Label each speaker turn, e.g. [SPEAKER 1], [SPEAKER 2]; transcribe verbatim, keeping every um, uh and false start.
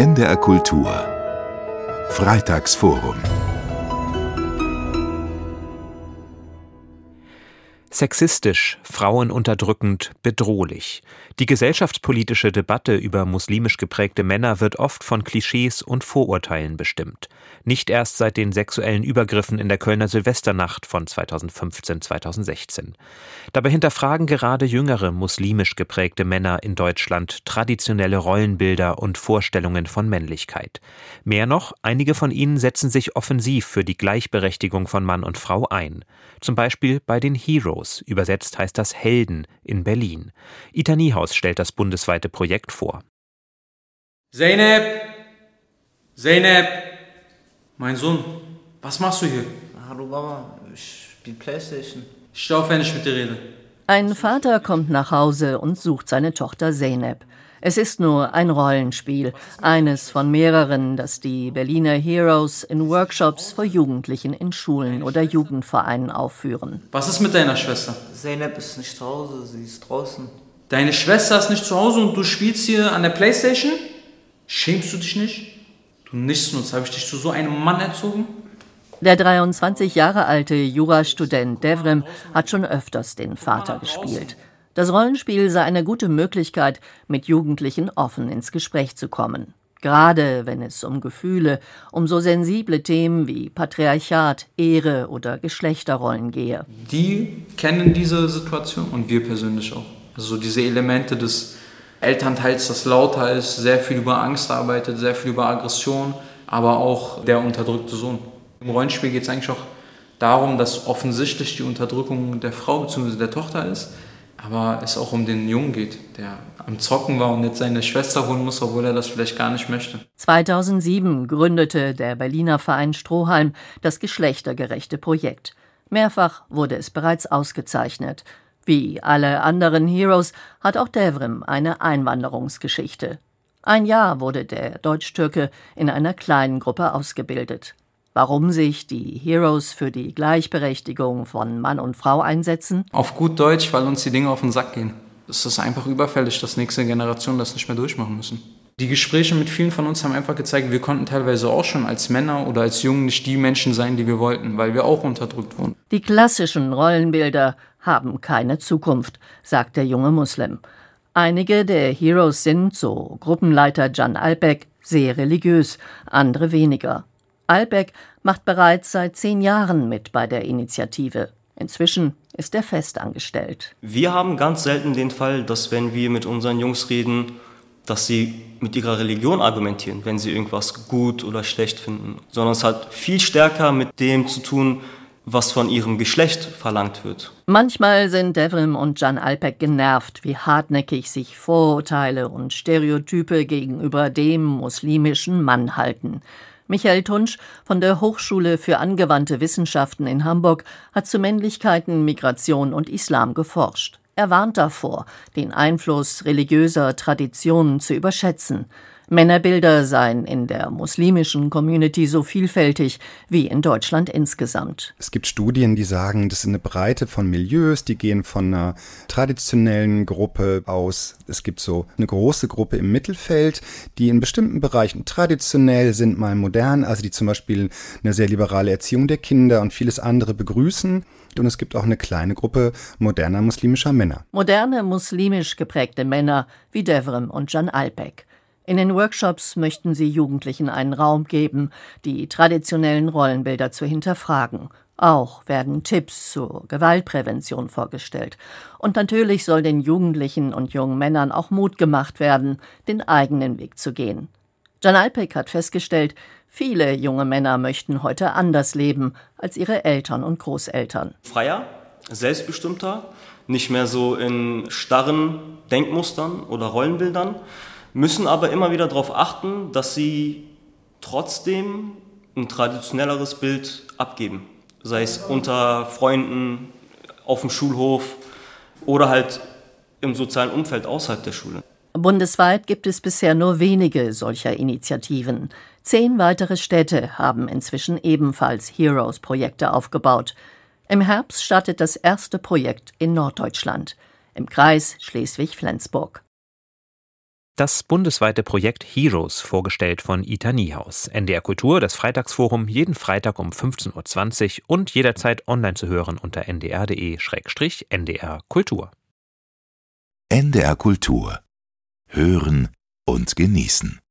[SPEAKER 1] N D R Kultur Freitagsforum.
[SPEAKER 2] Sexistisch, frauenunterdrückend, bedrohlich. Die gesellschaftspolitische Debatte über muslimisch geprägte Männer wird oft von Klischees und Vorurteilen bestimmt. Nicht erst seit den sexuellen Übergriffen in der Kölner Silvesternacht von zweitausendfünfzehn zweitausendsechzehn. Dabei hinterfragen gerade jüngere muslimisch geprägte Männer in Deutschland traditionelle Rollenbilder und Vorstellungen von Männlichkeit. Mehr noch, einige von ihnen setzen sich offensiv für die Gleichberechtigung von Mann und Frau ein. Zum Beispiel bei den Heroes, übersetzt heißt das Helden, in Berlin. Ita Niehaus stellt das bundesweite Projekt vor.
[SPEAKER 3] Zeynep! Zeynep! Mein Sohn, was machst du hier?
[SPEAKER 4] Hallo Mama, ich spiele Playstation.
[SPEAKER 3] Steh auf, wenn ich mit dir rede.
[SPEAKER 5] Ein Vater kommt nach Hause und sucht seine Tochter Zeynep. Es ist nur ein Rollenspiel, eines von mehreren, das die Berliner Heroes in Workshops für Jugendlichen in Schulen oder Jugendvereinen aufführen.
[SPEAKER 3] Was ist mit deiner Schwester?
[SPEAKER 4] Zeynep ist nicht zu Hause, sie ist draußen.
[SPEAKER 3] Deine Schwester ist nicht zu Hause und du spielst hier an der Playstation? Schämst du dich nicht? Du Nichtsnutz, habe ich dich zu so einem Mann erzogen?
[SPEAKER 5] Der dreiundzwanzig Jahre alte Jurastudent Devrim hat schon öfters den Vater gespielt. Das Rollenspiel sei eine gute Möglichkeit, mit Jugendlichen offen ins Gespräch zu kommen. Gerade wenn es um Gefühle, um so sensible Themen wie Patriarchat, Ehre oder Geschlechterrollen gehe.
[SPEAKER 3] Die kennen diese Situation und wir persönlich auch. Also diese Elemente des Elternteils, das lauter ist, sehr viel über Angst arbeitet, sehr viel über Aggression, aber auch der unterdrückte Sohn. Im Rollenspiel geht es eigentlich auch darum, dass offensichtlich die Unterdrückung der Frau bzw. der Tochter ist, aber es auch um den Jungen geht, der am Zocken war und jetzt seine Schwester holen muss, obwohl er das vielleicht gar nicht möchte.
[SPEAKER 5] zweitausendsieben gründete der Berliner Verein Strohhalm das geschlechtergerechte Projekt. Mehrfach wurde es bereits ausgezeichnet. Wie alle anderen Heroes hat auch Devrim eine Einwanderungsgeschichte. Ein Jahr wurde der Deutsch-Türke in einer kleinen Gruppe ausgebildet. Warum sich die Heroes für die Gleichberechtigung von Mann und Frau einsetzen?
[SPEAKER 3] Auf gut Deutsch, weil uns die Dinge auf den Sack gehen. Es ist einfach überfällig, dass nächste Generationen das nicht mehr durchmachen müssen. Die Gespräche mit vielen von uns haben einfach gezeigt, wir konnten teilweise auch schon als Männer oder als Jungen nicht die Menschen sein, die wir wollten, weil wir auch unterdrückt wurden.
[SPEAKER 5] Die klassischen Rollenbilder haben keine Zukunft, sagt der junge Muslim. Einige der Heroes sind, so Gruppenleiter Can Alpek, sehr religiös, andere weniger. Alpek macht bereits seit zehn Jahren mit bei der Initiative. Inzwischen ist er festangestellt.
[SPEAKER 6] Wir haben ganz selten den Fall, dass wenn wir mit unseren Jungs reden, dass sie mit ihrer Religion argumentieren, wenn sie irgendwas gut oder schlecht finden, sondern es hat viel stärker mit dem zu tun, was von ihrem Geschlecht verlangt wird.
[SPEAKER 5] Manchmal sind Devrim und Can Alpek genervt, wie hartnäckig sich Vorurteile und Stereotype gegenüber dem muslimischen Mann halten. Michael Tunsch von der Hochschule für angewandte Wissenschaften in Hamburg hat zu Männlichkeiten, Migration und Islam geforscht. Er warnt davor, den Einfluss religiöser Traditionen zu überschätzen. Männerbilder seien in der muslimischen Community so vielfältig wie in Deutschland insgesamt.
[SPEAKER 7] Es gibt Studien, die sagen, das ist eine Breite von Milieus, die gehen von einer traditionellen Gruppe aus. Es gibt so eine große Gruppe im Mittelfeld, die in bestimmten Bereichen traditionell sind, mal modern, also die zum Beispiel eine sehr liberale Erziehung der Kinder und vieles andere begrüßen. Und es gibt auch eine kleine Gruppe moderner muslimischer Männer.
[SPEAKER 5] Moderne muslimisch geprägte Männer wie Devrim und Can Alpek. In den Workshops möchten sie Jugendlichen einen Raum geben, die traditionellen Rollenbilder zu hinterfragen. Auch werden Tipps zur Gewaltprävention vorgestellt. Und natürlich soll den Jugendlichen und jungen Männern auch Mut gemacht werden, den eigenen Weg zu gehen. Can Alpek hat festgestellt, viele junge Männer möchten heute anders leben als ihre Eltern und Großeltern.
[SPEAKER 6] Freier, selbstbestimmter, nicht mehr so in starren Denkmustern oder Rollenbildern, müssen aber immer wieder darauf achten, dass sie trotzdem ein traditionelleres Bild abgeben. Sei es unter Freunden, auf dem Schulhof oder halt im sozialen Umfeld außerhalb der Schule.
[SPEAKER 5] Bundesweit gibt es bisher nur wenige solcher Initiativen. Zehn weitere Städte haben inzwischen ebenfalls Heroes-Projekte aufgebaut. Im Herbst startet das erste Projekt in Norddeutschland, im Kreis Schleswig-Flensburg.
[SPEAKER 2] Das bundesweite Projekt Heroes, vorgestellt von Ita Niehaus. N D R Kultur, das Freitagsforum, jeden Freitag um fünfzehn Uhr zwanzig und jederzeit online zu hören unter n d r punkt d e slash n d r kultur.
[SPEAKER 1] N D R Kultur. Hören und genießen.